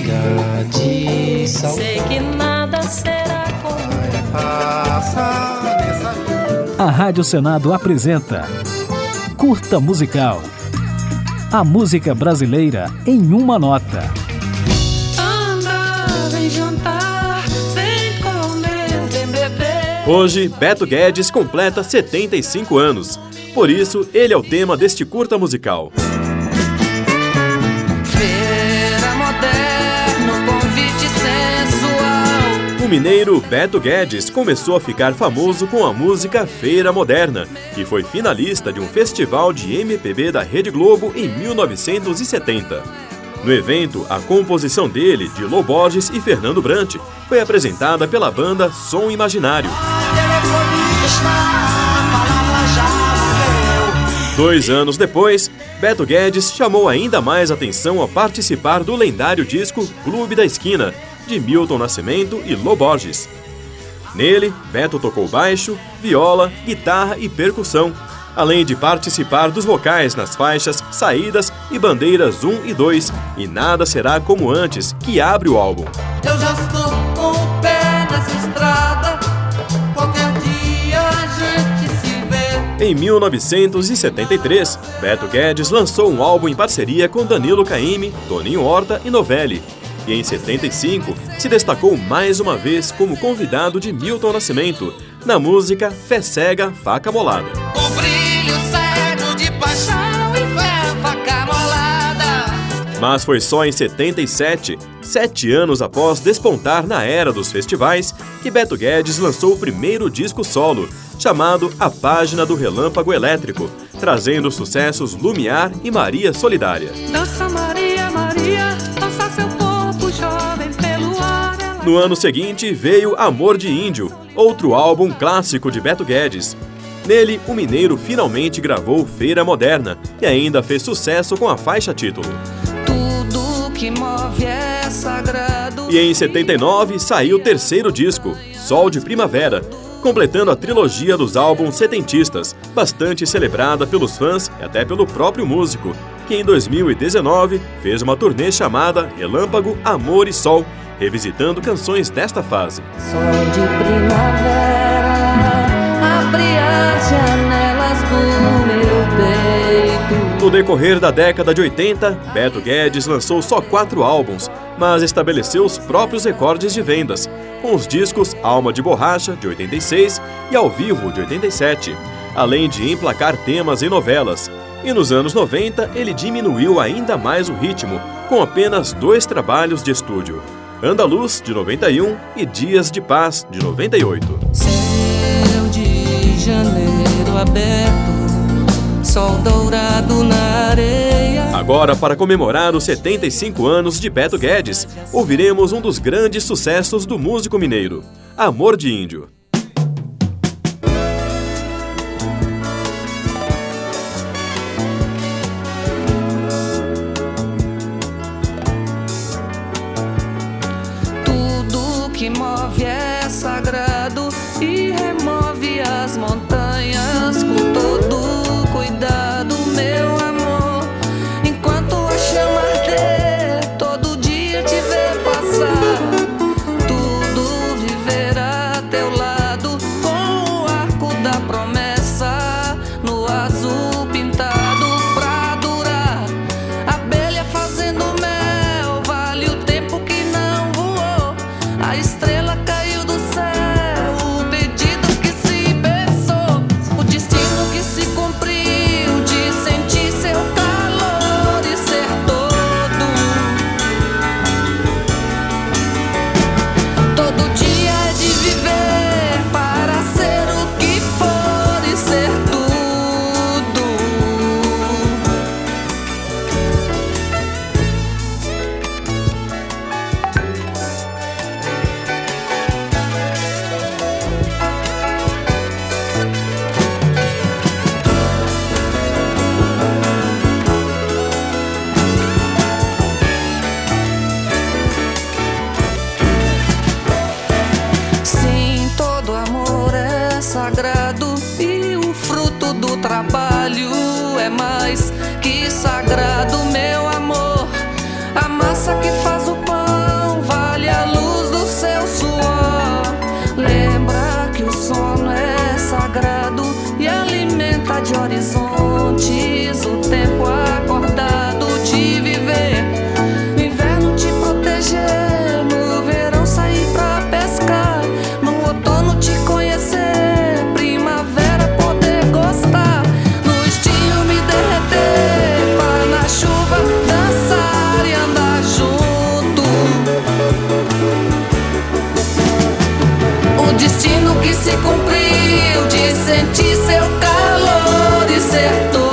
de saudade. Sei que nada será como A Rádio Senado apresenta Curta Musical. A música brasileira em uma nota. andar, vem jantar, vem comer, vem beber. Hoje, Beto Guedes completa 75 anos. Por isso, ele é o tema deste curta musical. Feira moderno, convite sensual. O mineiro Beto Guedes começou a ficar famoso com a música Feira Moderna, que foi finalista de um festival de MPB da Rede Globo em 1970. No evento, a composição dele, de Lô Borges e Fernando Brant, foi apresentada pela banda Som Imaginário. 2 anos depois, Beto Guedes chamou ainda mais atenção ao participar do lendário disco Clube da Esquina, de Milton Nascimento e Lô Borges. Nele, Beto tocou baixo, viola, guitarra e percussão, além de participar dos vocais nas faixas Saídas e Bandeiras 1 e 2 e Nada Será Como Antes, que abre o álbum. Eu já estou com o pé nessa estrada, qualquer dia a gente se vê. Em 1973, Beto Guedes lançou um álbum em parceria com Danilo Caymmi, Toninho Horta e Novelli. E em 75, se destacou mais uma vez como convidado de Milton Nascimento, na música Fé Cega, Faca Molada. O brilho cego de paixão e fé, faca molada. Mas foi só em 77, 7 anos após despontar na era dos festivais, que Beto Guedes lançou o primeiro disco solo, chamado A Página do Relâmpago Elétrico, trazendo os sucessos Lumiar e Maria Solidária. Dança Maria, Maria, dança seu corpo jovem pelo ar. No ano seguinte veio Amor de Índio, outro álbum clássico de Beto Guedes. Nele, o mineiro finalmente gravou Feira Moderna e ainda fez sucesso com a faixa título. Tudo que move é sagrado. E em 79 saiu o terceiro disco, Sol de Primavera, completando a trilogia dos álbuns setentistas, bastante celebrada pelos fãs e até pelo próprio músico, que em 2019 fez uma turnê chamada Relâmpago, Amor e Sol, revisitando canções desta fase. Sol de primavera, abre as janelas do meu peito. No decorrer da década de 80, Beto Guedes lançou só 4 álbuns, mas estabeleceu os próprios recordes de vendas, com os discos Alma de Borracha, de 86, e Ao Vivo, de 87, além de emplacar temas em novelas. E nos anos 90, ele diminuiu ainda mais o ritmo, com apenas 2 trabalhos de estúdio, Andaluz, de 91, e Dias de Paz, de 98. Céu de janeiro aberto, sol dourado na areia. Agora, para comemorar os 75 anos de Beto Guedes, ouviremos um dos grandes sucessos do músico mineiro, Amor de Índio. Tudo que move é sagrado e remove as montanhas com todo cuidado, meu amor. Enquanto a chama arder, todo dia te ver passar, tudo viverá a teu lado com o arco da promessa no azul pintado pra durar. Abelha fazendo mel, vale o tempo que não voou. A estrela caiu romantiza o tempo acordado de viver. No inverno te proteger, no verão sair pra pescar, no outono te conhecer, primavera poder gostar, no estio me derreter, para na chuva dançar e andar junto. O destino que se cumpriu de sentir seu calor e ser tudo.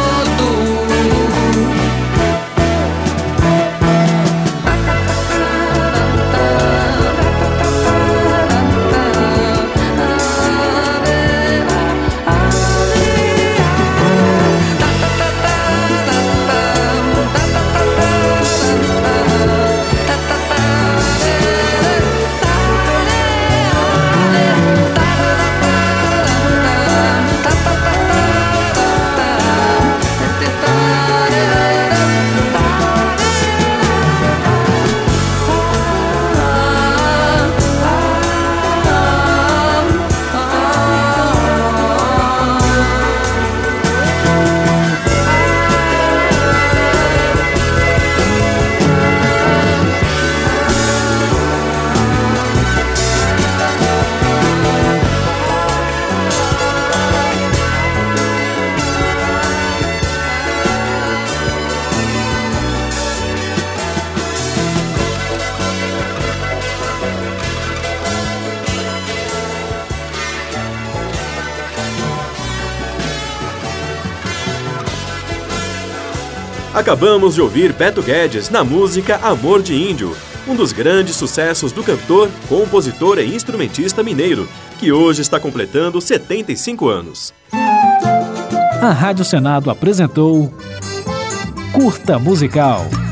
Acabamos de ouvir Beto Guedes na música Amor de Índio, um dos grandes sucessos do cantor, compositor e instrumentista mineiro, que hoje está completando 75 anos. A Rádio Senado apresentou Curta Musical.